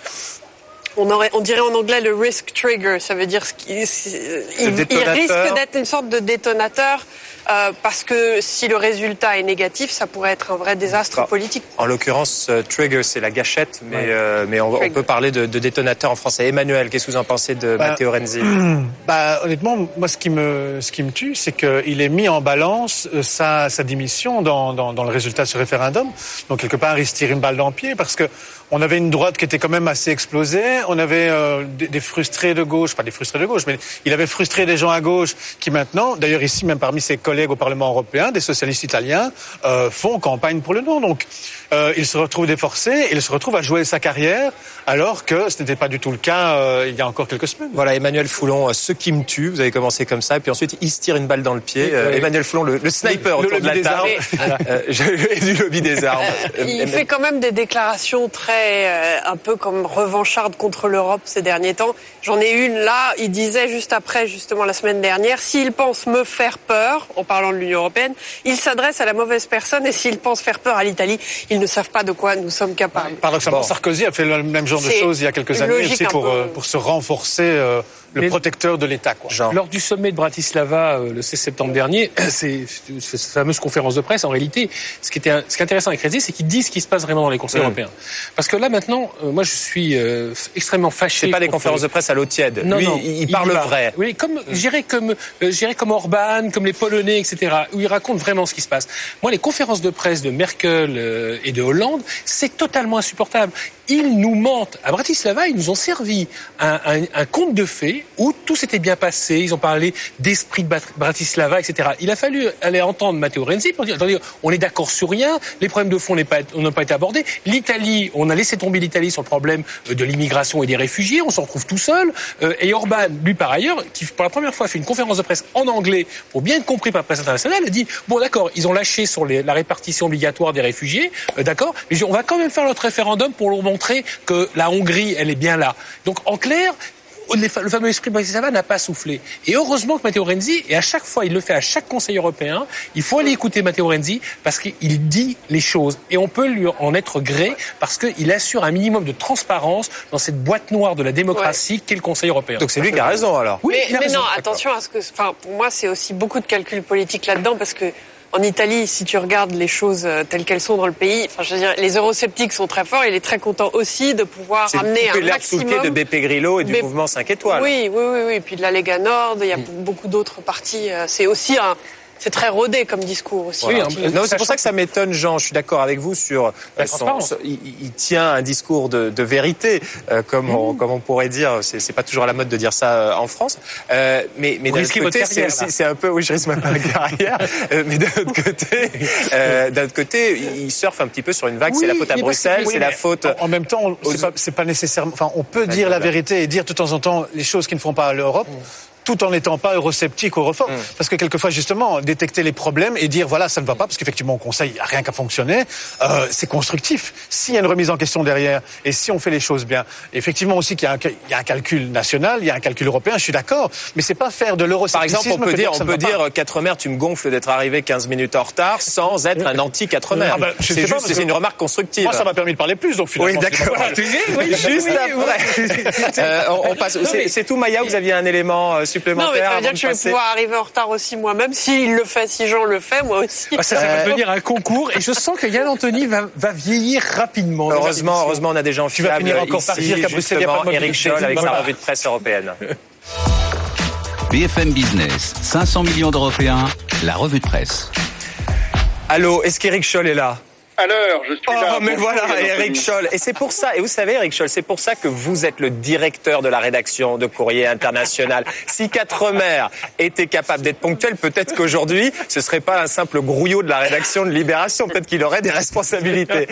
F: on dirait en anglais le risk trigger. Ça veut dire il risque d'être une sorte de détonateur parce que si le résultat est négatif, ça pourrait être un vrai désastre politique.
B: En l'occurrence, trigger, c'est la gâchette, mais on peut parler de détonateur en français. Emmanuel, qu'est-ce que vous en pensez de Matteo Renzi?
D: Honnêtement, moi, ce qui me tue, c'est qu'il ait mis en balance sa démission dans le résultat de ce référendum. Donc, quelque part, il se tire une balle dans le pied parce que on avait une droite qui était quand même assez explosée. On avait des frustrés de gauche, pas des frustrés de gauche, mais il avait frustré des gens à gauche qui maintenant, d'ailleurs ici, même parmi ses collègues au Parlement européen, des socialistes italiens, font campagne pour le non. Donc, il se retrouve déforcé, il se retrouve à jouer sa carrière, alors que ce n'était pas du tout le cas il y a encore quelques semaines.
B: Voilà, Emmanuel Foulon, ce qui me tue, vous avez commencé comme ça, et puis ensuite il se tire une balle dans le pied. Emmanuel Foulon, le sniper autour de la table, du lobby des armes.
F: Il fait quand même des déclarations très un peu comme revanchardes contre l'Europe ces derniers temps. J'en ai une là, il disait juste après, justement la semaine dernière, s'il pense me faire peur, en parlant de l'Union européenne, il s'adresse à la mauvaise personne, et s'il pense faire peur à l'Italie, ils ne savent pas de quoi nous sommes capables.
D: Paradoxalement, Sarkozy a fait le même genre de choses il y a quelques années aussi pour se renforcer le protecteur de l'État.
E: Lors du sommet de Bratislava le 16 septembre dernier, c'est cette fameuse conférence de presse, en réalité, ce qui est intéressant avec Renzi, c'est qu'il dit ce qui se passe vraiment dans les conseils européens. Parce que là maintenant, moi je suis extrêmement fâché.
B: C'est pas des conférences de presse à l'eau tiède.
E: Non,
B: lui, il parle vrai.
E: Oui, comme Orban, comme les Polonais, etc., où il raconte vraiment ce qui se passe. Moi, les conférences de presse de Merkel et de Hollande, c'est totalement insupportable. Ils nous mentent. À Bratislava, ils nous ont servi un conte de fées août, tout s'était bien passé. Ils ont parlé d'esprit de Bratislava, etc. Il a fallu aller entendre Matteo Renzi pour dire, attendez, on est d'accord sur rien, les problèmes de fond n'ont pas été abordés. L'Italie, on a laissé tomber l'Italie sur le problème de l'immigration et des réfugiés, on s'en retrouve tout seul. Et Orban, lui par ailleurs, qui pour la première fois fait une conférence de presse en anglais pour bien être compris par la presse internationale, a dit, bon d'accord, ils ont lâché sur la répartition obligatoire des réfugiés, d'accord, mais on va quand même faire notre référendum pour leur montrer que la Hongrie, elle est bien là. Donc en clair, le fameux esprit de Bratislava n'a pas soufflé. Et heureusement que Matteo Renzi, et à chaque fois, il le fait à chaque Conseil européen, il faut aller écouter Matteo Renzi parce qu'il dit les choses. Et on peut lui en être gré parce qu'il assure un minimum de transparence dans cette boîte noire de la démocratie qu'est le Conseil européen.
B: Donc c'est lui qui a raison alors.
F: Oui, mais non, attention à ce que... Enfin, pour moi, c'est aussi beaucoup de calculs politiques là-dedans parce que en Italie, si tu regardes les choses telles qu'elles sont dans le pays, enfin, je veux dire, les eurosceptiques sont très forts. Il est très content aussi de pouvoir amener un maximum.
B: C'est le de Beppe Grillo et du mouvement 5 étoiles.
F: Oui. Et puis de la Lega Nord, il y a beaucoup d'autres partis. C'est aussi c'est très rodé comme discours aussi.
B: Voilà. Non, c'est pour ça que ça m'étonne, Jean. Je suis d'accord avec vous sur il tient un discours de vérité, comme on pourrait dire. C'est pas toujours à la mode de dire ça en France. Mais d'un autre côté, c'est un peu. Oui, je risque ma carrière. Mais d'un autre côté, il surfe un petit peu sur une vague. C'est la faute à Bruxelles, c'est la faute.
D: En même temps, c'est pas nécessairement. Enfin, on peut dire la vérité et dire de temps en temps les choses qui ne font pas à l'Europe, tout en n'étant pas eurosceptique ou europhone. Parce que quelquefois, justement, détecter les problèmes et dire, voilà, ça ne va pas, parce qu'effectivement, au Conseil, il n'y a rien qu'à fonctionner, c'est constructif. S'il y a une remise en question derrière, et si on fait les choses bien, effectivement aussi qu'il y a un calcul national, il y a un calcul européen, je suis d'accord, mais c'est pas faire de l'euroscepticisme.
B: Par exemple, on peut dire, Quatremer, tu me gonfles d'être arrivé 15 minutes en retard, sans être un anti-Quatremer. C'est une remarque constructive.
D: Moi, ça m'a permis de parler plus, donc finalement.
B: Oui, d'accord. Juste après. On passe. C'est tout, Maya, vous aviez un élément supplémentaire.
F: Non, mais ça veut dire que je vais pouvoir arriver en retard aussi moi-même. S'il le fait, si Jean le fait, moi aussi.
E: Ça va devenir un concours. Et je sens que Yann Anthony va vieillir rapidement.
B: Heureusement, on a des gens fiables.
D: Tu vas finir encore par dire qu'à Bruxelles, il n'y a pas de
B: Éric Scholl avec sa revue de presse européenne.
A: BFM Business, 500 millions d'Européens, la revue de presse.
B: Allô, est-ce qu'Éric Scholl est là ?
G: Alors, je suis là.
B: Oh, mais voilà, Éric Scholl. Et c'est pour ça, et vous savez, Éric Scholl, c'est pour ça que vous êtes le directeur de la rédaction de Courrier International. Si Quatremer était capable d'être ponctuel, peut-être qu'aujourd'hui, ce serait pas un simple grouillot de la rédaction de Libération. Peut-être qu'il aurait des responsabilités.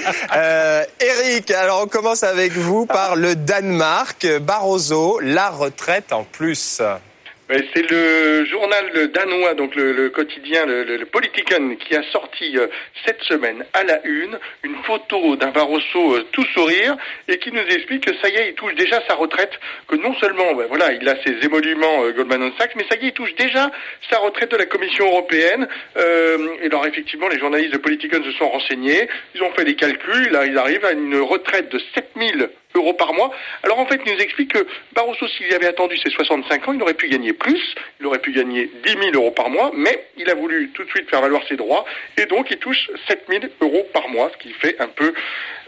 B: Éric, alors on commence avec vous par le Danemark. Barroso, la retraite en plus.
G: C'est le journal danois, donc le quotidien, le Politiken, qui a sorti cette semaine à la une photo d'un Barroso tout sourire et qui nous explique que ça y est, il touche déjà sa retraite, que non seulement, il a ses émoluments Goldman Sachs, mais ça y est, il touche déjà sa retraite de la Commission européenne. Et alors effectivement, les journalistes de Politiken se sont renseignés, ils ont fait des calculs, là ils arrivent à une retraite de 7000 euros par mois. Alors en fait, il nous explique que Barroso, s'il avait attendu ses 65 ans, il aurait pu gagner plus, il aurait pu gagner 10 000 euros par mois, mais il a voulu tout de suite faire valoir ses droits, et donc il touche 7 000 euros par mois, ce qui fait un peu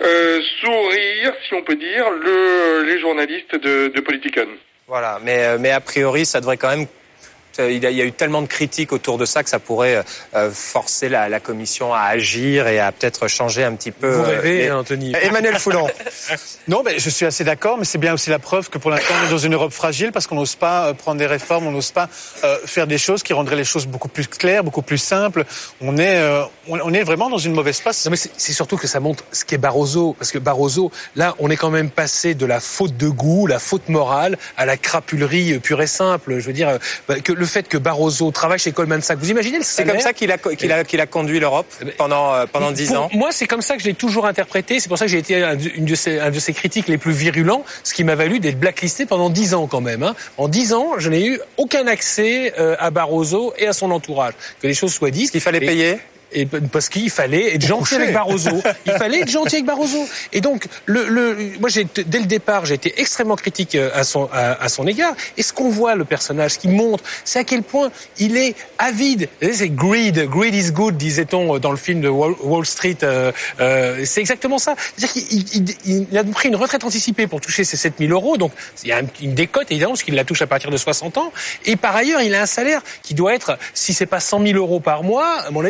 G: sourire, si on peut dire, les journalistes de Politiken.
B: Voilà, mais a priori, ça devrait quand même... Il y a eu tellement de critiques autour de ça que ça pourrait forcer la Commission à agir et à peut-être changer un petit peu.
E: Vous rêvez, Anthony.
B: Emmanuel Foulon.
D: Non, mais je suis assez d'accord, mais c'est bien aussi la preuve que pour l'instant on est dans une Europe fragile parce qu'on n'ose pas prendre des réformes, on n'ose pas faire des choses qui rendraient les choses beaucoup plus claires, beaucoup plus simples. On est vraiment dans une mauvaise passe.
E: Non, mais c'est surtout que ça montre ce qu'est Barroso, parce que Barroso, là, on est quand même passé de la faute de goût, la faute morale, à la crapulerie pure et simple. Je veux dire que le fait que Barroso travaille chez Goldman Sachs, vous imaginez le salaire ?
B: C'est comme ça qu'il a conduit l'Europe pendant 10 ans.
E: Moi, c'est comme ça que je l'ai toujours interprété. C'est pour ça que j'ai été un de ses critiques les plus virulents, ce qui m'a valu d'être blacklisté pendant 10 ans quand même. En 10 ans, je n'ai eu aucun accès à Barroso et à son entourage. Que les choses soient dites.
B: Il fallait payer.
E: Et parce qu'il fallait être gentil avec Barroso. Il fallait être gentil avec Barroso. Et donc, moi, dès le départ, j'ai été extrêmement critique à son égard. Et ce qu'on voit, le personnage, ce qu'il montre, c'est à quel point il est avide. C'est greed is good, disait-on dans le film de Wall Street. C'est exactement ça. C'est-à-dire qu'il a pris une retraite anticipée pour toucher ses 7 000 euros. Donc, il y a une décote, évidemment, parce qu'il la touche à partir de 60 ans. Et par ailleurs, il a un salaire qui doit être, si c'est pas 100 000 euros par mois, à mon avis, ça doit pas être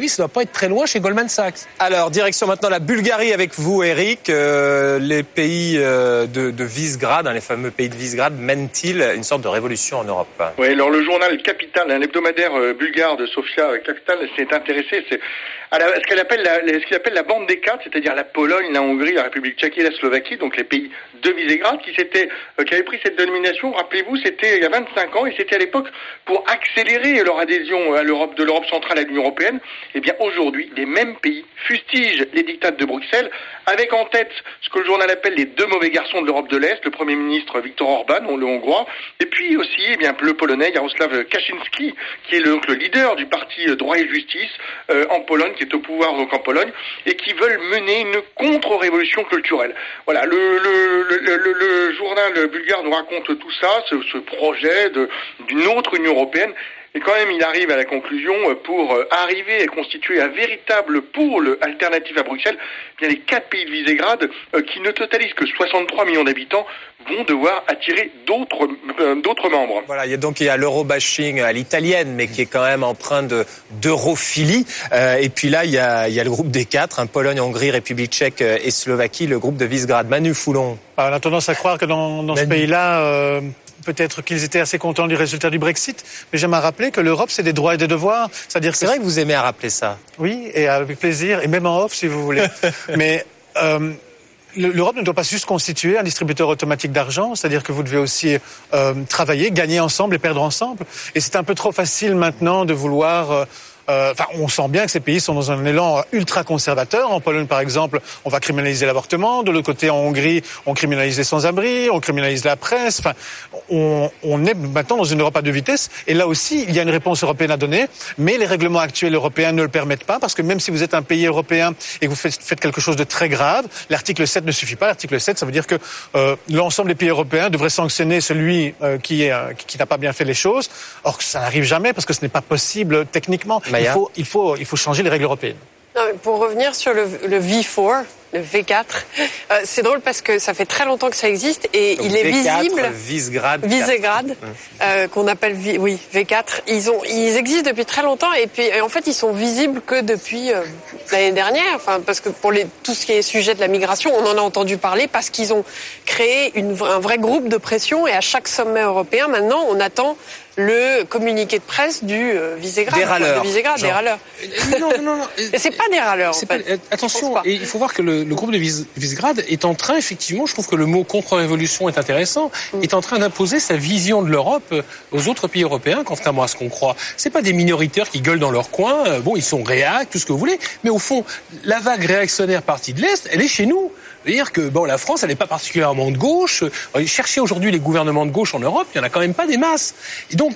E: être très loin chez Goldman Sachs.
B: Alors, direction maintenant la Bulgarie avec vous, Eric. Les pays de Visegrad, les fameux pays de Visegrad, mènent-ils une sorte de révolution en Europe?
G: Oui, alors le journal Capital, l'hebdomadaire bulgare de Sofia Capital, s'est intéressé à ce qu'il appelle la bande des quatre, c'est-à-dire la Pologne, la Hongrie, la République tchèque et la Slovaquie, donc les pays de Visegrad, qui avaient pris cette dénomination, rappelez-vous, c'était il y a 25 ans, et c'était à l'époque pour accélérer leur adhésion à de l'Europe centrale à l'Union européenne. Eh bien, aujourd'hui, les mêmes pays fustigent les diktats de Bruxelles, avec en tête ce que le journal appelle les deux mauvais garçons de l'Europe de l'Est, le Premier ministre Viktor Orban, le Hongrois, et puis aussi le Polonais Jarosław Kaczynski, qui est le leader du parti Droit et Justice en Pologne, qui est au pouvoir donc en Pologne, et qui veulent mener une contre-révolution culturelle. Voilà, le journal bulgare nous raconte tout ça, ce projet d'une autre Union européenne. Et quand même, il arrive à la conclusion, pour arriver à constituer un véritable pôle alternatif à Bruxelles, bien les 4 pays de Visegrad, qui ne totalisent que 63 millions d'habitants, vont devoir attirer d'autres membres.
B: Voilà, il y a l'eurobashing à l'italienne, mais qui est quand même empreint d'europhilie. Et puis là, il y a le groupe des 4, Pologne, Hongrie, République tchèque et Slovaquie, le groupe de Visegrad. Manu Foulon.
D: On a tendance à croire que dans ce pays-là, peut-être qu'ils étaient assez contents du résultat du Brexit, mais j'aime à rappeler que l'Europe, c'est des droits et des devoirs. C'est-à-dire
B: c'est vrai que vous aimez à rappeler ça.
D: Oui, et avec plaisir, et même en off, si vous voulez. Mais l'Europe ne doit pas juste constituer un distributeur automatique d'argent, c'est-à-dire que vous devez aussi travailler, gagner ensemble et perdre ensemble. Et c'est un peu trop facile maintenant de vouloir... on sent bien que ces pays sont dans un élan ultra-conservateur. En Pologne, par exemple, on va criminaliser l'avortement. De l'autre côté, en Hongrie, on criminalise les sans-abri, on criminalise la presse. Enfin, on est maintenant dans une Europe à deux vitesses. Et là aussi, il y a une réponse européenne à donner. Mais les règlements actuels européens ne le permettent pas, parce que même si vous êtes un pays européen et que vous faites quelque chose de très grave, l'article 7 ne suffit pas. L'article 7, ça veut dire que l'ensemble des pays européens devraient sanctionner celui qui n'a pas bien fait les choses. Or, ça n'arrive jamais, parce que ce n'est pas possible techniquement. Il faut changer les règles européennes.
F: Non, mais pour revenir sur le V4, le V4, c'est drôle parce que ça fait très longtemps que ça existe et donc il est
B: V4,
F: visible.
B: Visegrad,
F: qu'on appelle V4. Ils existent depuis très longtemps et puis en fait ils sont visibles que depuis l'année dernière. Enfin parce que pour tout ce qui est sujet de la migration, on en a entendu parler parce qu'ils ont créé un vrai groupe de pression et à chaque sommet européen maintenant on attend le communiqué de presse du Visegrad.
B: Des râleurs.
F: Des râleurs.
E: Non.
F: C'est pas des râleurs, en fait.
E: Attention, et il faut voir que le groupe de Visegrad est en train, effectivement, je trouve que le mot contre-révolution est intéressant, est en train d'imposer sa vision de l'Europe aux autres pays européens, contrairement à ce qu'on croit. C'est pas des minoritaires qui gueulent dans leur coin, ils sont réac, tout ce que vous voulez, mais au fond, la vague réactionnaire partie de l'Est, elle est chez nous. C'est-à-dire que la France, elle n'est pas particulièrement de gauche. Cherchez aujourd'hui les gouvernements de gauche en Europe, il n'y en a quand même pas des masses. Et donc,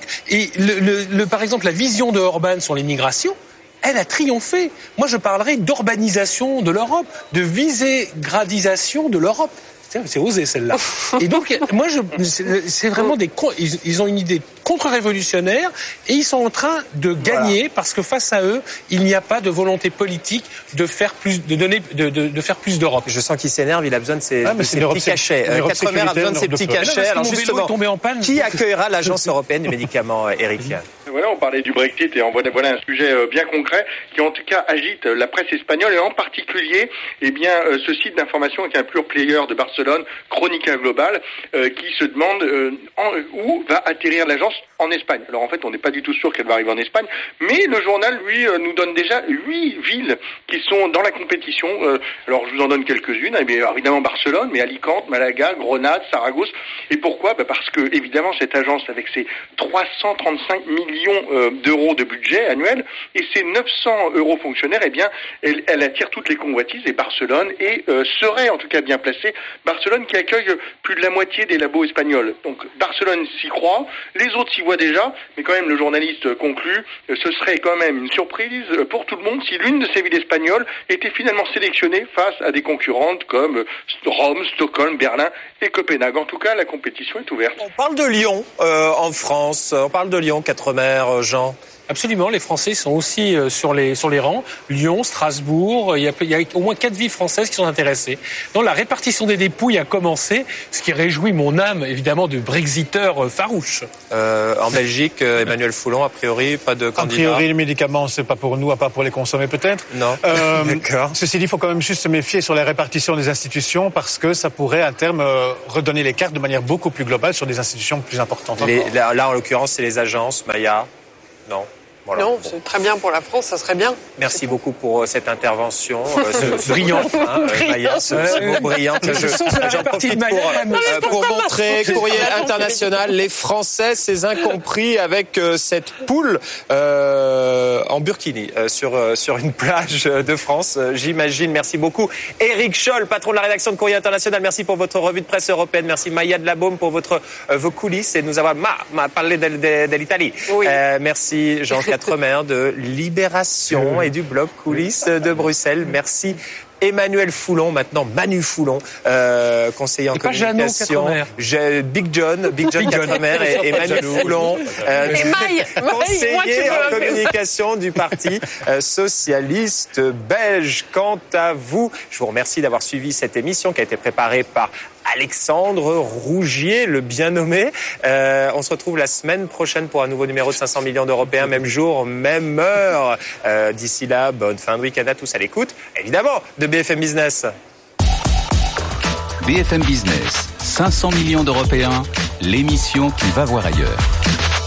E: par exemple, la vision de Orban sur l'immigration, elle a triomphé. Moi, je parlerai d'urbanisation de l'Europe, de viségradisation de l'Europe. C'est osé celle-là. Et donc, moi, c'est vraiment ils ont une idée contre-révolutionnaire et ils sont en train de gagner parce que face à eux, il n'y a pas de volonté politique de faire plus, de faire plus d'Europe.
B: Je sens qu'il s'énerve, il a besoin de ses petits cachets. Quatremer a besoin de ses petits cachets. Alors justement, qui accueillera l'Agence européenne du médicament, Eric?
G: Voilà, on parlait du Brexit et voilà un sujet bien concret qui en tout cas agite la presse espagnole et en particulier ce site d'information qui est un pure player de Barcelone, Crónica Global, qui se demande où va atterrir l'agence en Espagne. Alors en fait, on n'est pas du tout sûr qu'elle va arriver en Espagne, mais le journal, lui, nous donne déjà 8 villes qui sont dans la compétition. Alors je vous en donne quelques-unes. Évidemment Barcelone, mais Alicante, Malaga, Grenade, Saragosse. Et pourquoi ? Parce que évidemment cette agence, avec ses 335 millions d'euros de budget annuel et ses 900 euros fonctionnaires, elle attire toutes les convoitises et Barcelone serait en tout cas bien placée. Barcelone qui accueille plus de la moitié des labos espagnols. Donc Barcelone s'y croit, les autres s'y voient déjà, mais quand même le journaliste conclut, ce serait quand même une surprise pour tout le monde si l'une de ces villes espagnoles était finalement sélectionnée face à des concurrentes comme Rome, Stockholm, Berlin et Copenhague. En tout cas, la compétition est ouverte.
B: On parle de Lyon en France, on parle de Lyon, Quatremer, Jean.
E: Absolument, les Français sont aussi sur les rangs. Lyon, Strasbourg, il y a au moins 4 villes françaises qui sont intéressées. Donc la répartition des dépouilles a commencé, ce qui réjouit mon âme, évidemment, de brexiteur farouche.
B: En Belgique, Emmanuel Foulon, a priori, pas de candidat.
D: A priori, les médicaments, c'est pas pour nous, à part pour les consommer peut-être.
B: Non. D'accord.
D: Ceci dit, il faut quand même juste se méfier sur la répartition des institutions parce que ça pourrait à terme redonner les cartes de manière beaucoup plus globale sur des institutions plus importantes.
B: Là, en l'occurrence, c'est les agences. Maya, non. Voilà.
F: Non, c'est très bien pour la France, ça serait bien.
B: Merci beaucoup pour cette intervention. Brillante, Maya, ce mot brillant. J'en profite pour montrer, Courrier International, les Français, ces incompris avec cette poule en burkini sur une plage de France, j'imagine. Merci beaucoup. Éric Scholl, patron de la rédaction de Courrier International, merci pour votre revue de presse européenne. Merci Maya Dlabaume pour vos coulisses et nous avoir parlé de l'Italie. Oui. Merci Jean Quatremer de Libération et du blog Coulisses de Bruxelles. Merci Emmanuel Foulon, maintenant Manu Foulon, conseiller en communication. Big John Quatremer et Emmanuel Foulon, conseiller en communication du Parti socialiste belge. Quant à vous, je vous remercie d'avoir suivi cette émission qui a été préparée par Alexandre Rougier, le bien nommé. On se retrouve la semaine prochaine pour un nouveau numéro de 500 millions d'Européens, même jour, même heure. D'ici là, bonne fin de week-end à tous à l'écoute, évidemment, de BFM Business.
A: BFM Business, 500 millions d'Européens, l'émission qui va voir ailleurs.